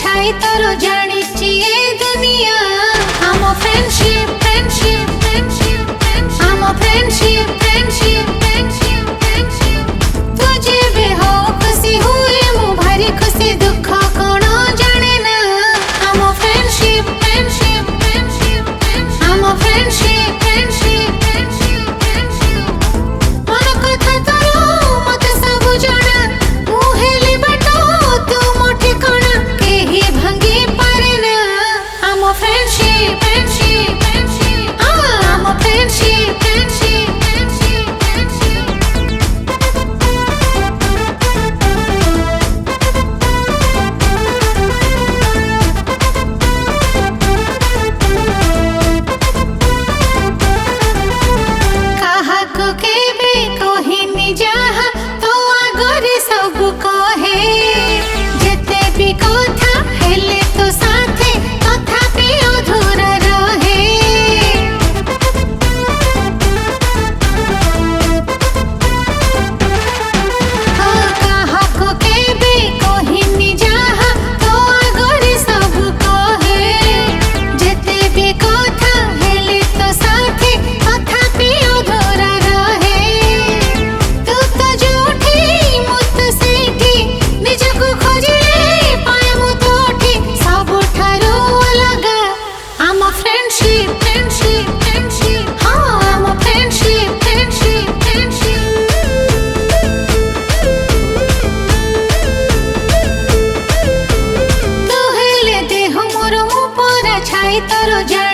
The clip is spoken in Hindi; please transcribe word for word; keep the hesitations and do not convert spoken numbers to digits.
छाई तोरो जानी चिए दुनिया हम फ्रेंडशिप फ्रेंडशिप फ्रेंडशिप हम फ्रेंडशिप फ्रेंडशिप फ्रेंडशिप फ्रेंडशिप तुझे भी हो खुशी हुए मु भारी खुशी दुख कोण जाने ना हम फ्रेंडशिप फ्रेंडशिप फ्रेंडशिप हम फ्रेंडशिप फ्रेंडशिप फ्रेंडशिप फ्रेंडशिप मन कथा तोरो मते सब जाना मु हेली बाटो तू मोठी कोण केही भांगी पारे ना हम फ्रेंडशिप फ्रेंडशिप फ्रेंडशिप हम फ्रेंडशिप फ्रेंडशिप फ्रेंडशिप कहा को केबे कहिनी जाहा तो आगरे सब कहे जेते भी कथा हेले तो साथे तथापि अधूरा रहे हाँ कहा को केबे कहिनी जाहा तो आगरे सब कहे जेते भी कथा हेले तो साथे तथापि अधूरा रहे तू तो जोठी मुत सेठी निजको खोजिले पाए मु तोठी सबठारो अलगा हम फ्रेंडशिप फ्रेंडशिप फ्रेंडशिप हाँ हम फ्रेंडशिप फ्रेंडशिप फ्रेंडशिप तू हेले देह मोर मु पूरा छाई तोरो जा